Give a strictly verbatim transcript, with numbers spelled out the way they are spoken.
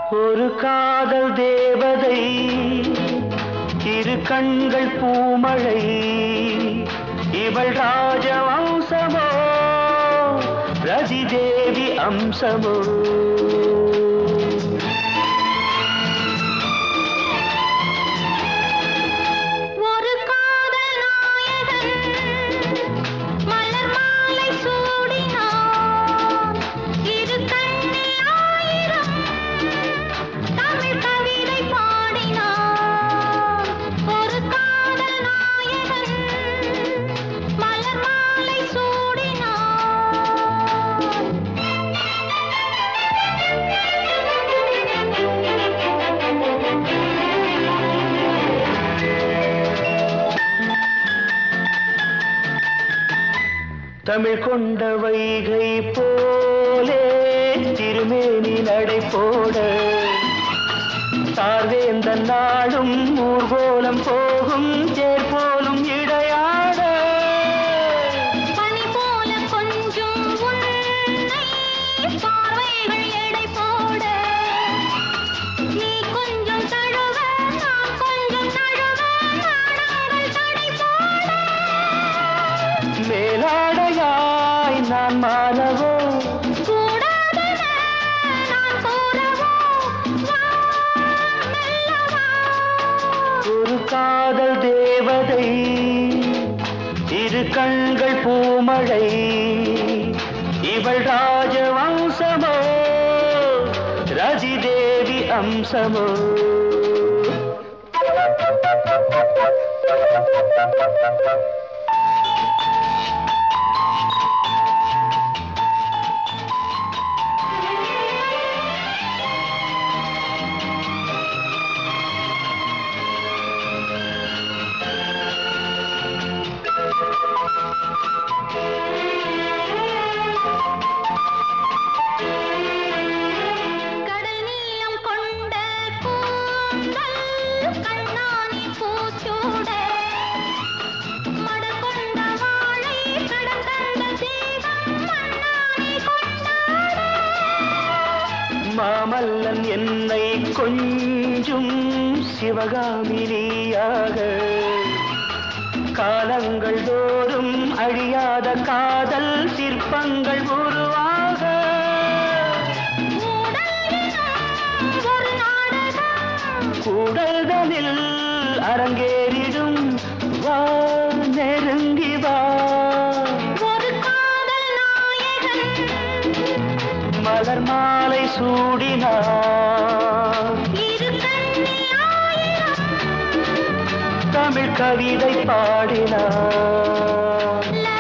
ஒரு காதல் தேவதை இரு கண்கள் பூமழை இவள் ராஜவம்சமோ ரதி தேவி அம்சமோ தமிழ் கொண்ட வைகை போலே திருமேனி நடை போட சார்வேந்த நாடும் ஊர்கோலம் போகும் தேர் போலும் இடையாட பனி போல கொஞ்சம் பார்வைகள் எடை போட நீ கொஞ்சம் தழுவ நான் கொஞ்சம் தழுவ நாடங்கள் தடை போட மேலாடையாய் நான் மாறவோ கூடாதன நான் கூறவோ ஒரு காதல் தேவதை இரு கண்கள் பூமழை இவள் ராஜவம்சமோ ரதி தேவி அம்சமோ கடல் நீளம் கொண்ட கூந்தல் கண்ணானி பூச்சூட மடல் கொண்ட வாழை கடந்தந்த தீபம் மண்ணானி கொண்டாட மாமல்லன் என்னை கொஞ்சும் சிவகாமினியாக காலங்கள் தோறும் அழியாத காதல் சிற்பங்கள் உருவாக ஒரு நாடகம் கூடல்தனில் அரங்கேறிடும் வா நெருங்கி வா ஒரு காதல் நாயகன் மலர் மாலை சூடினார் இரு கண்ணி ஆயிரம் தமிழ் கவிதை பாடினார் லா